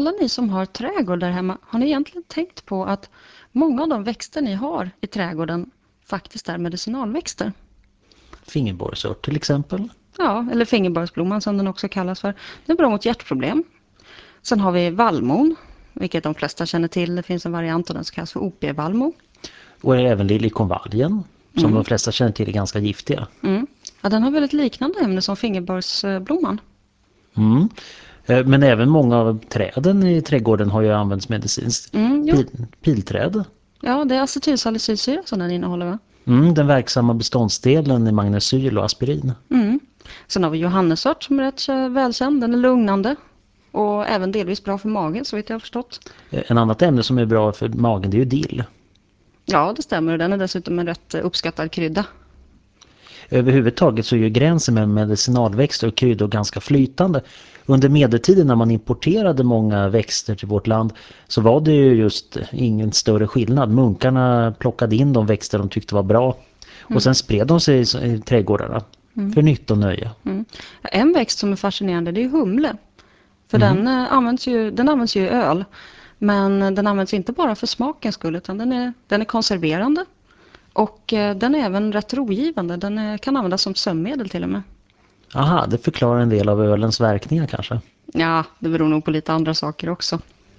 alla ni som har trädgård där hemma, har ni egentligen tänkt på att många av de växter ni har i trädgården faktiskt är medicinalväxter? Fingerborgsört till exempel. Ja, eller fingerborgsblomman som den också kallas för. Den är bra mot hjärtproblem. Sen har vi vallmon, vilket de flesta känner till. Det finns en variant av den som kallas för OP-vallmo. Och även liljekonvaljen, som de flesta känner till är ganska giftiga. Mm. Ja, den har väldigt liknande ämne som fingerborgsblomman. Mm. Men även många av träden i trädgården har ju använts medicinskt. Pilträd. Ja, det är acetylsalicylsyra som den innehåller, va? Den verksamma beståndsdelen i magnesyl och aspirin. Sen har vi johannesört som är rätt välkänd. Den är lugnande och även delvis bra för magen, så vet jag har förstått. En annat ämne som är bra för magen, det är ju dill. Ja, det stämmer. Den är dessutom en rätt uppskattad krydda. Överhuvudtaget så är ju gränsen med medicinalväxter och kryddor ganska flytande. Under medeltiden när man importerade många växter till vårt land så var det ju just ingen större skillnad. Munkarna plockade in de växter de tyckte var bra och sen spred de sig i trädgårdarna för nytt och nöje. En växt som är fascinerande, det är humle. För den används ju i öl. Men den används inte bara för smakens skull, utan den är konserverande. Och den är även rätt rogivande. Den kan användas som sömnmedel till och med. Aha, det förklarar en del av ölens verkningar kanske. Ja, det beror nog på lite andra saker också.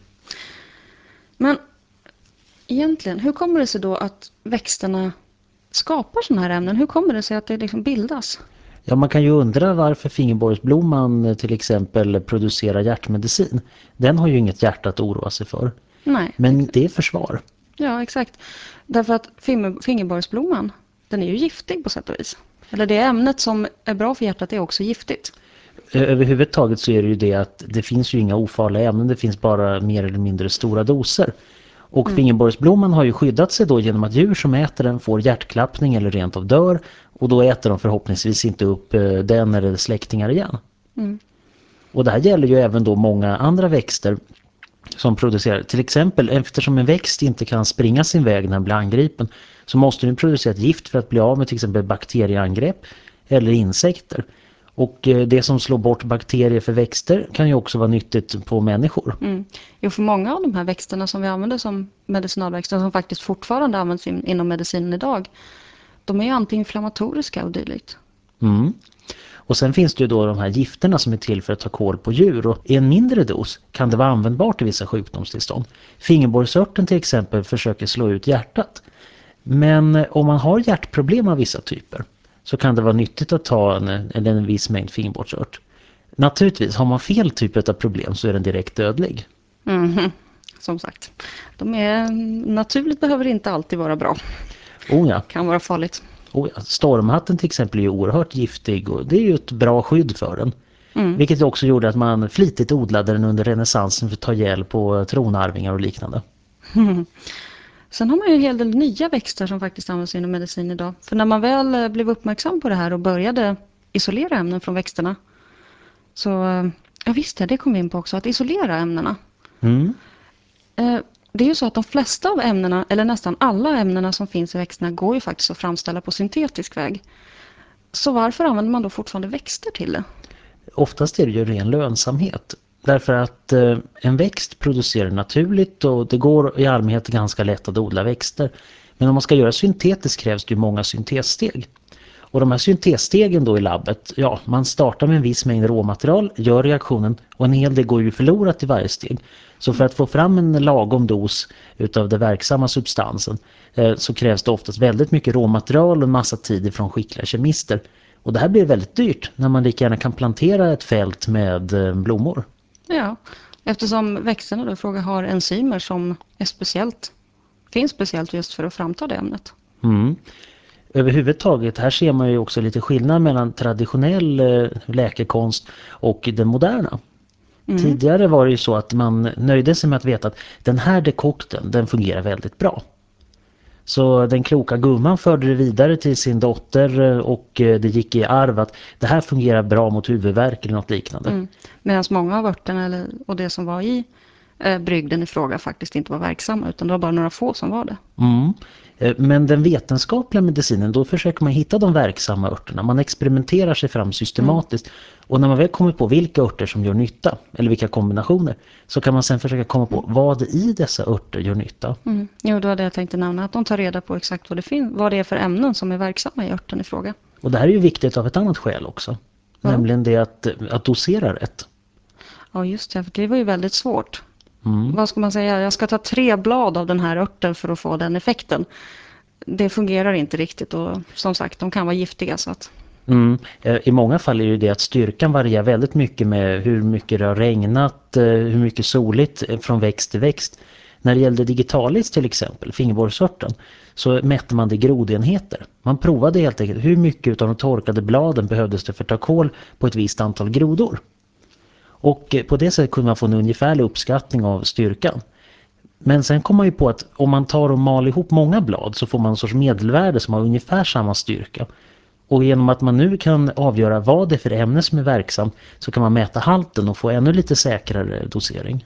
Men egentligen, hur kommer det sig då att växterna skapar sådana här ämnen? Hur kommer det sig att det liksom bildas? Ja, man kan ju undra varför fingerborgsblomman till exempel producerar hjärtmedicin. Den har ju inget hjärta att oroa sig för. Nej. Men det är försvar. Ja, exakt. Därför att fingerborgsblomman, den är ju giftig på sätt och vis. Eller det ämnet som är bra för hjärtat är också giftigt. Överhuvudtaget så är det ju det att det finns ju inga ofarliga ämnen, det finns bara mer eller mindre stora doser. Och fingerborgsblomman har ju skyddat sig då genom att djur som äter den får hjärtklappning eller rent av dör. Och då äter de förhoppningsvis inte upp den eller släktingar igen. Och det här gäller ju även då många andra växter som producerar. Till exempel eftersom en växt inte kan springa sin väg när den blir angripen så måste den producera ett gift för att bli av med till exempel bakterieangrepp eller insekter. Och det som slår bort bakterier för växter kan ju också vara nyttigt på människor. Jo, för många av de här växterna som vi använder som medicinalväxter, som faktiskt fortfarande används inom medicinen idag, de är ju antiinflammatoriska och dylikt. Och sen finns det ju då de här gifterna som är till för att ta kål på djur, och i en mindre dos kan det vara användbart i vissa sjukdomstillstånd. Fingerborgsörten till exempel försöker slå ut hjärtat. Men om man har hjärtproblem av vissa typer så kan det vara nyttigt att ta en viss mängd fingerborgsört. Naturligtvis, har man fel typ av problem så är den direkt dödlig. Som sagt, naturligt behöver inte alltid vara bra. Ja. Kan vara farligt. Ja. Stormhatten till exempel är ju oerhört giftig och det är ju ett bra skydd för den. Vilket också gjorde att man flitigt odlade den under renässansen för att ta hjälp på tronarvingar och liknande. Sen har man ju en hel del nya växter som faktiskt används inom medicin idag. För när man väl blev uppmärksam på det här och började isolera ämnen från växterna, så ja visst, det kom vi in på också, att isolera ämnena. Det är ju så att de flesta av ämnena, eller nästan alla ämnena som finns i växterna, går ju faktiskt att framställa på syntetisk väg. Så varför använder man då fortfarande växter till det? Oftast är det ju ren lönsamhet. Därför att en växt producerar naturligt och det går i allmänhet ganska lätt att odla växter. Men om man ska göra syntetiskt krävs det ju många syntessteg. Och de här syntesstegen då i labbet, ja, man startar med en viss mängd råmaterial, gör reaktionen och en hel del går ju förlorat i varje steg. Så för att få fram en lagom dos utav den verksamma substansen så krävs det oftast väldigt mycket råmaterial och en massa tid från skickliga kemister. Och det här blir väldigt dyrt när man lika gärna kan plantera ett fält med blommor. Ja, eftersom växterna då fråga har enzymer som finns speciellt just för att framta det ämnet. Överhuvudtaget, här ser man ju också lite skillnad mellan traditionell läkekonst och den moderna. Tidigare var det ju så att man nöjde sig med att veta att den här dekokten, den fungerar väldigt bra. Så den kloka gumman förde det vidare till sin dotter och det gick i arv att det här fungerar bra mot huvudvärk eller något liknande. Medan många av örterna och det som var i brygden i fråga faktiskt inte var verksamma, utan det var bara några få som var det. Mm. Men den vetenskapliga medicinen, då försöker man hitta de verksamma örterna. Man experimenterar sig fram systematiskt. Och när man väl kommer på vilka örter som gör nytta, eller vilka kombinationer, så kan man sen försöka komma på vad i dessa örter gör nytta. Jo, det var det jag tänkte nämna, att de tar reda på exakt vad det är för ämnen som är verksamma i örten i fråga. Och det här är ju viktigt av ett annat skäl också. Ja. Nämligen det att dosera rätt. Ja, just det, för det var ju väldigt svårt. Vad ska man säga? Jag ska ta 3 blad av den här örten för att få den effekten. Det fungerar inte riktigt, och som sagt, de kan vara giftiga. Så att... I många fall är det att styrkan varierar väldigt mycket med hur mycket det har regnat, hur mycket soligt från växt till växt. När det gällde digitalis till exempel, fingerborgsörten, så mätte man det i grodenheter. Man provade helt enkelt hur mycket av de torkade bladen behövdes det för att ta kål på ett visst antal grodor. Och på det sättet kunde man få en ungefärlig uppskattning av styrkan. Men sen kom man ju på att om man tar och mal ihop många blad så får man en sorts medelvärde som har ungefär samma styrka. Och genom att man nu kan avgöra vad det är för ämne som är verksam, så kan man mäta halten och få ännu lite säkrare dosering.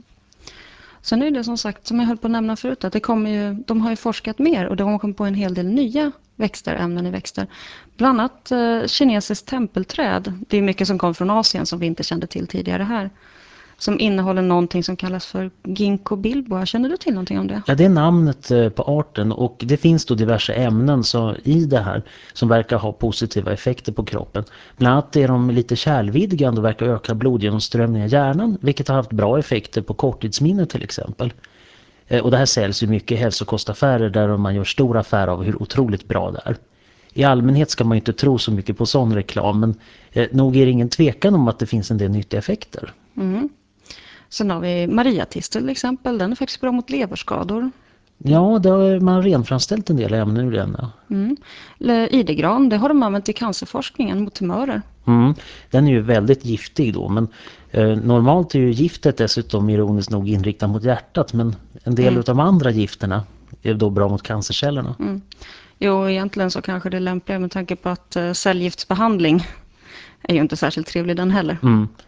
Sen är det som sagt, som jag höll på att nämna förut, att de har ju forskat mer och de har kommit på en hel del nya ämnen i växter. Bland annat kinesiskt tempelträd. Det är mycket som kom från Asien som vi inte kände till tidigare här. Som innehåller någonting som kallas för ginkgo biloba. Känner du till någonting om det? Ja, det är namnet på arten, och det finns då diverse ämnen i det här som verkar ha positiva effekter på kroppen. Bland annat är de lite kärlvidgande och verkar öka blodgenomströmningen i hjärnan, vilket har haft bra effekter på korttidsminne till exempel. Och det här säljs ju mycket i hälsokostaffärer där man gör stor affär av hur otroligt bra det är. I allmänhet ska man ju inte tro så mycket på sån reklam, men nog är det ingen tvekan om att det finns en del nyttiga effekter. Sen har vi mariatistel till exempel. Den är faktiskt bra mot leverskador. Ja, man har renframställt en del ämnen ur den. Ja. Idegran, det har de använt i cancerforskningen mot tumörer. Den är ju väldigt giftig då, men normalt är ju giftet dessutom ironiskt nog inriktat mot hjärtat, men en del av de andra gifterna är då bra mot cancercellerna. Jo, egentligen så kanske det är lämpligare med tanke på att cellgiftsbehandling är ju inte särskilt trevlig den heller.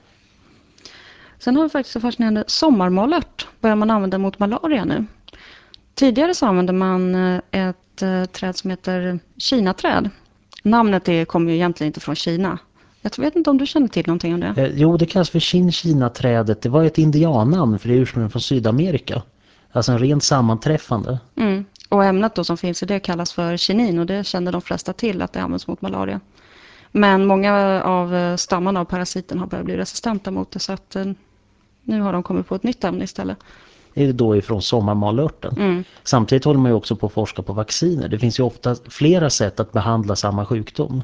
Sen har vi faktiskt så fascinerande sommarmalört, börjar man använda mot malaria nu. Tidigare så använde man ett träd som heter kinaträd. Namnet kommer ju egentligen inte från Kina. Jag vet inte om du känner till någonting om det? Jo, det kallas för kinaträdet. Det var ett indiannamn, för det är ursprungligen från Sydamerika. Alltså en rent sammanträffande. Och ämnet då som finns i det kallas för kinin, och det känner de flesta till att det används mot malaria. Men många av stammarna av parasiten har börjat bli resistenta mot det, så att nu har de kommit på ett nytt ämne istället. Det är då ifrån sommarmalörten. Samtidigt håller man ju också på att forska på vacciner. Det finns ju ofta flera sätt att behandla samma sjukdom.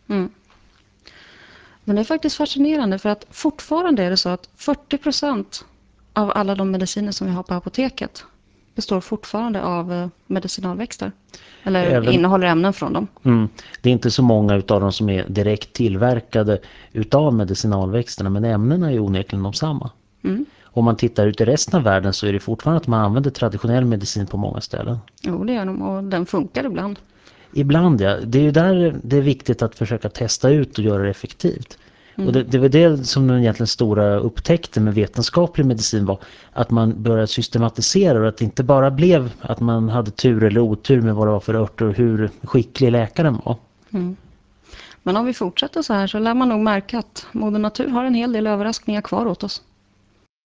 Men det är faktiskt fascinerande, för att fortfarande är det så att 40% av alla de mediciner som vi har på apoteket består fortfarande av medicinalväxter. Eller innehåller ämnen från dem. Det är inte så många utav dem som är direkt tillverkade utav medicinalväxterna, men ämnena är ju onekligen de samma. Om man tittar ut i resten av världen så är det fortfarande att man använder traditionell medicin på många ställen. Jo, det gör de, och den funkar ibland. Ibland, ja. Det är ju där det är viktigt att försöka testa ut och göra det effektivt. Och det var det som den egentligen stora upptäckten med vetenskaplig medicin var, att man började systematisera, och att det inte bara blev att man hade tur eller otur med vad det var för örter och hur skicklig läkaren var. Men om vi fortsätter så här så lär man nog märka att Moder Natur har en hel del överraskningar kvar åt oss.